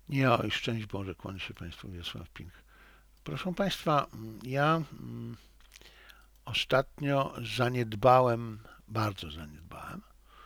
Ja i szczęść Boże, kłaniam się Państwu, Wiesław Pink. Proszę Państwa, ja ostatnio bardzo zaniedbałem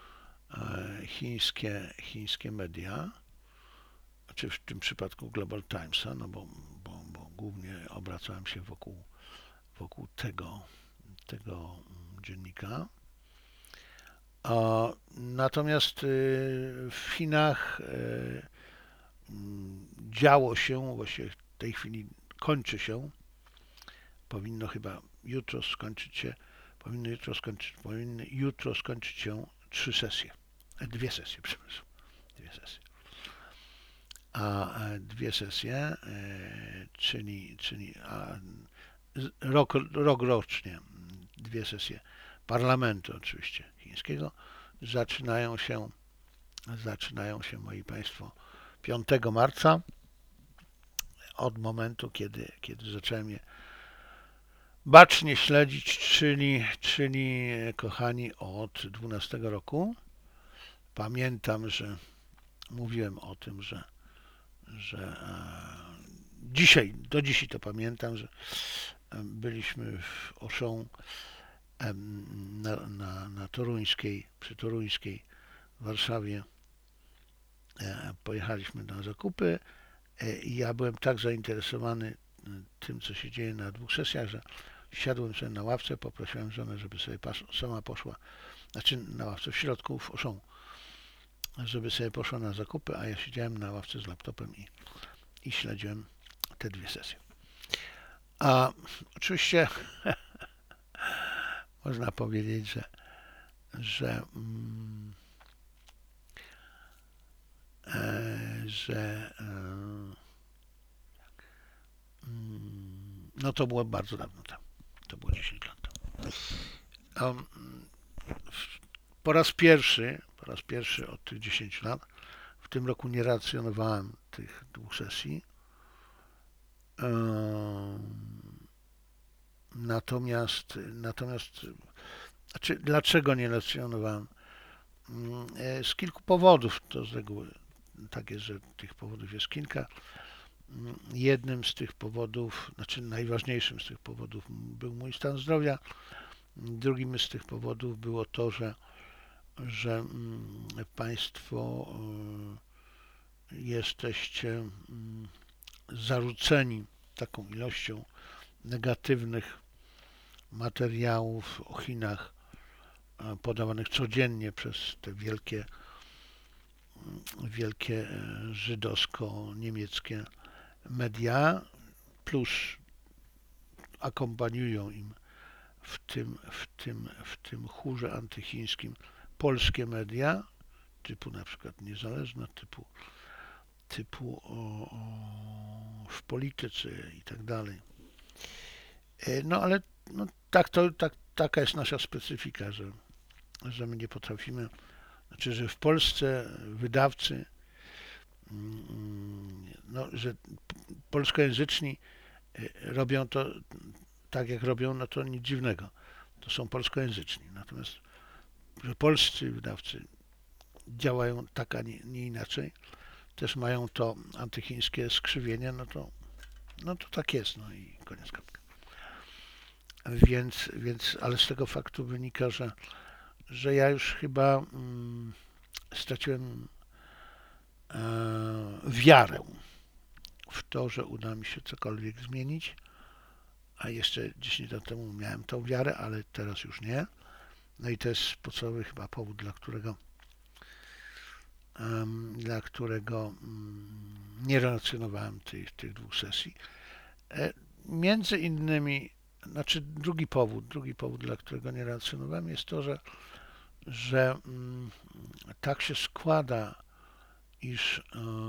chińskie media, czy w tym przypadku Global Timesa, no bo głównie obracałem się wokół tego dziennika. Natomiast w Chinach działo się, właściwie w tej chwili kończy się, powinno chyba jutro skończyć się, powinny jutro skończyć się dwie sesje, przepraszam, dwie sesje. A dwie sesje, czyli rok rocznie, dwie sesje parlamentu oczywiście chińskiego zaczynają się, moi Państwo, 5 marca, od momentu, kiedy zacząłem je bacznie śledzić, czyli kochani, od 12 roku. Pamiętam, że mówiłem o tym, że do dzisiaj to pamiętam, że byliśmy w Auchan na Toruńskiej, przy Toruńskiej w Warszawie. Pojechaliśmy na zakupy i ja byłem tak zainteresowany tym, co się dzieje na dwóch sesjach, że siadłem sobie na ławce, poprosiłem żonę, żeby sobie sama poszła, znaczy na ławce w środku w Auchan, żeby sobie poszła na zakupy, a ja siedziałem na ławce z laptopem i śledziłem te dwie sesje. A oczywiście można powiedzieć, że no to było bardzo dawno temu. To było 10 lat temu. Po raz pierwszy od tych 10 lat w tym roku nie relacjonowałem tych dwóch sesji. Natomiast znaczy, dlaczego nie relacjonowałem? Z kilku powodów, to z reguły tak jest, że tych powodów jest kilka. Jednym z tych powodów, znaczy najważniejszym z tych powodów był mój stan zdrowia. Drugim z tych powodów było to, że Państwo jesteście zarzuceni taką ilością negatywnych materiałów o Chinach podawanych codziennie przez te wielkie żydowsko-niemieckie media, plus akompaniują im w tym chórze antychińskim polskie media, typu na przykład Niezależna, typu w polityce i tak dalej. No ale no, taka jest nasza specyfika, że my nie potrafimy, znaczy, że w Polsce wydawcy, no, że polskojęzyczni robią to tak, jak robią, no to nic dziwnego. To są polskojęzyczni. Natomiast, że polscy wydawcy działają tak, a nie inaczej, też mają to antychińskie skrzywienie, no to tak jest, no i koniec kropka. Więc, ale z tego faktu wynika, że ja już chyba straciłem wiarę w to, że uda mi się cokolwiek zmienić, a jeszcze 10 lat temu miałem tą wiarę, ale teraz już nie. No i to jest podstawowy chyba powód, dla którego nie relacjonowałem tych dwóch sesji. Między innymi, znaczy drugi powód, dla którego nie relacjonowałem, jest to, że tak się składa, iż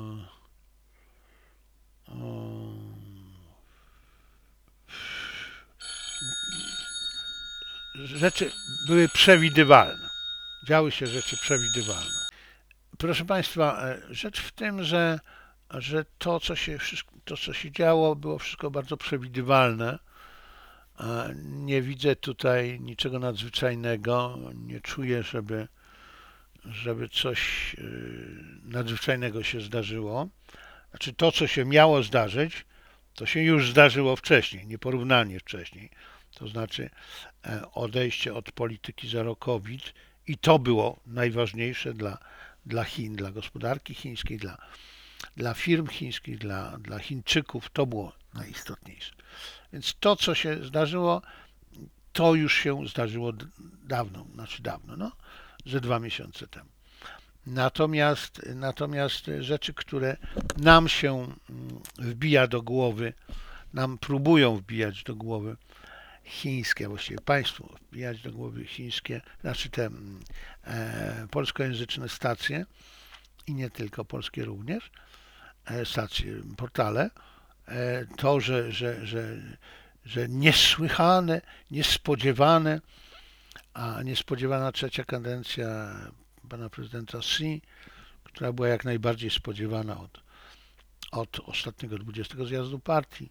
rzeczy były przewidywalne. Działy się rzeczy przewidywalne. Proszę Państwa, rzecz w tym, że to, co się działo, było wszystko bardzo przewidywalne. Nie widzę tutaj niczego nadzwyczajnego. Nie czuję, żeby coś nadzwyczajnego się zdarzyło. Znaczy to, co się miało zdarzyć, to się już zdarzyło wcześniej, nieporównanie wcześniej. To znaczy odejście od polityki zero COVID i to było najważniejsze dla Chin, dla gospodarki chińskiej, dla firm chińskich, dla Chińczyków, to było najistotniejsze. Więc to, co się zdarzyło, to już się zdarzyło dawno, znaczy dawno, no, ze 2 miesiące temu. Natomiast rzeczy, które nam się wbija do głowy, nam próbują wbijać do głowy chińskie, właściwie państwu wbijać do głowy chińskie, znaczy te polskojęzyczne stacje i nie tylko polskie również, stacje, portale, to, że niesłychane, niespodziewane, a niespodziewana trzecia kadencja pana prezydenta Xi, która była jak najbardziej spodziewana od ostatniego 20 zjazdu partii.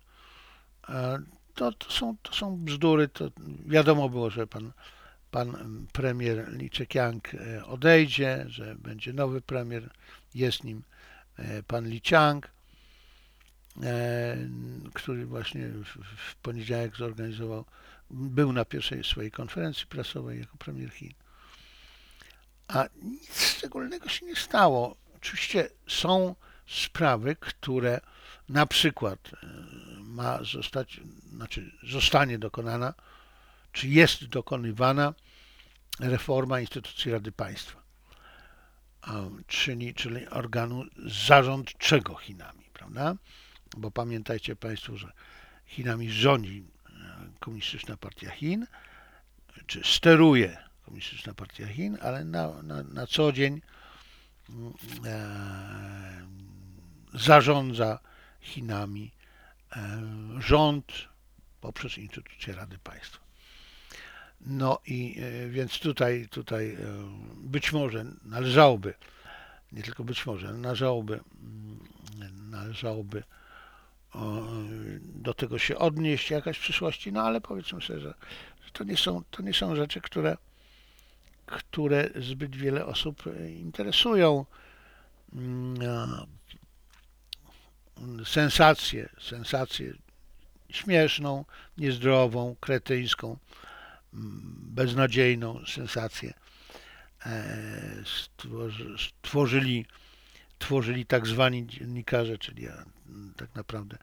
To są bzdury. To wiadomo było, że pan premier Li Keqiang odejdzie, że będzie nowy premier, jest nim pan Li Qiang, który właśnie w poniedziałek był na pierwszej swojej konferencji prasowej jako premier Chin. A nic szczególnego się nie stało. Oczywiście są sprawy, które na przykład zostanie dokonana, czy jest dokonywana reforma instytucji Rady Państwa, czyli organu zarządczego Chinami, prawda? Bo pamiętajcie Państwo, że Chinami rządzi Komunistyczna Partia Chin, czy steruje Komunistyczna Partia Chin, ale na co dzień zarządza Chinami rząd poprzez instytucję Rady Państwa. No i więc tutaj być może należałoby, nie tylko być może, należałoby do tego się odnieść jakaś w przyszłości, no ale powiedzmy sobie, że to nie są rzeczy, które zbyt wiele osób interesują. Sensację śmieszną, niezdrową, kretyńską, beznadziejną sensację tworzyli tak zwani dziennikarze, czyli tak naprawdę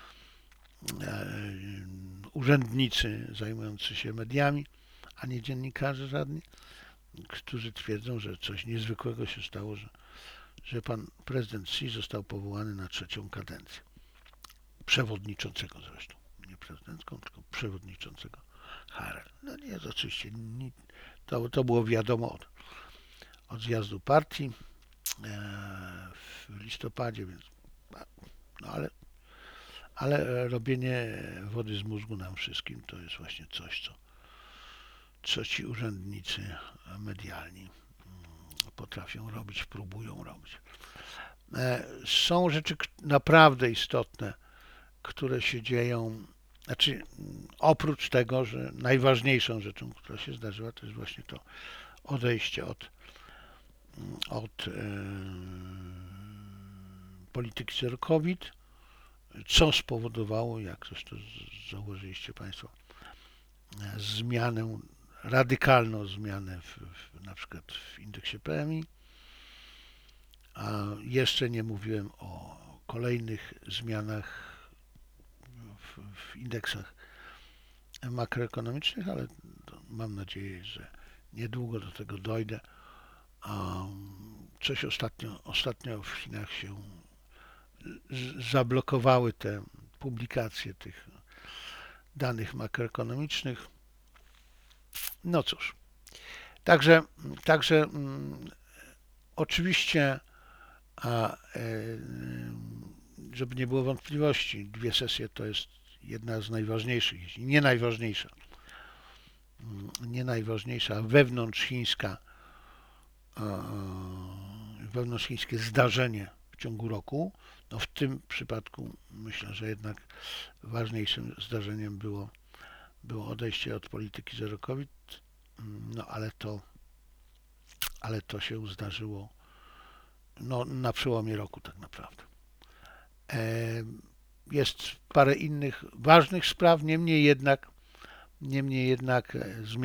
urzędnicy zajmujący się mediami, a nie dziennikarze żadni, którzy twierdzą, że coś niezwykłego się stało, że pan prezydent Xi został powołany na 3. kadencję. Przewodniczącego zresztą. Nie prezydencką, tylko przewodniczącego HRL. No nie, oczywiście to było wiadomo od zjazdu partii w listopadzie, więc no ale robienie wody z mózgu nam wszystkim to jest właśnie coś, co ci urzędnicy medialni potrafią robić, próbują robić. Są rzeczy naprawdę istotne, które się dzieją, znaczy oprócz tego, że najważniejszą rzeczą, która się zdarzyła, to jest właśnie to odejście od polityki zero COVID, co spowodowało, jak zresztą zauważyliście Państwo, radykalną zmianę na przykład w indeksie PMI, a jeszcze nie mówiłem o kolejnych zmianach w indeksach makroekonomicznych, ale mam nadzieję, że niedługo do tego dojdę. Coś ostatnio w Chinach się zablokowały te publikacje tych danych makroekonomicznych. No cóż, także oczywiście, żeby nie było wątpliwości, 2 sesje to jest jedna z najważniejszych, jeśli nie najważniejsza wewnątrzchińskie zdarzenie w ciągu roku. No w tym przypadku myślę, że jednak ważniejszym zdarzeniem było odejście od polityki zero COVID, no ale to się zdarzyło no, na przełomie roku tak naprawdę. Jest parę innych ważnych spraw, niemniej jednak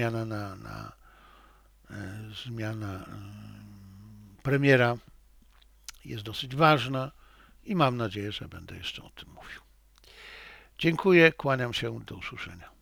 zmiana premiera jest dosyć ważna i mam nadzieję, że będę jeszcze o tym mówił. Dziękuję, kłaniam się, do usłyszenia.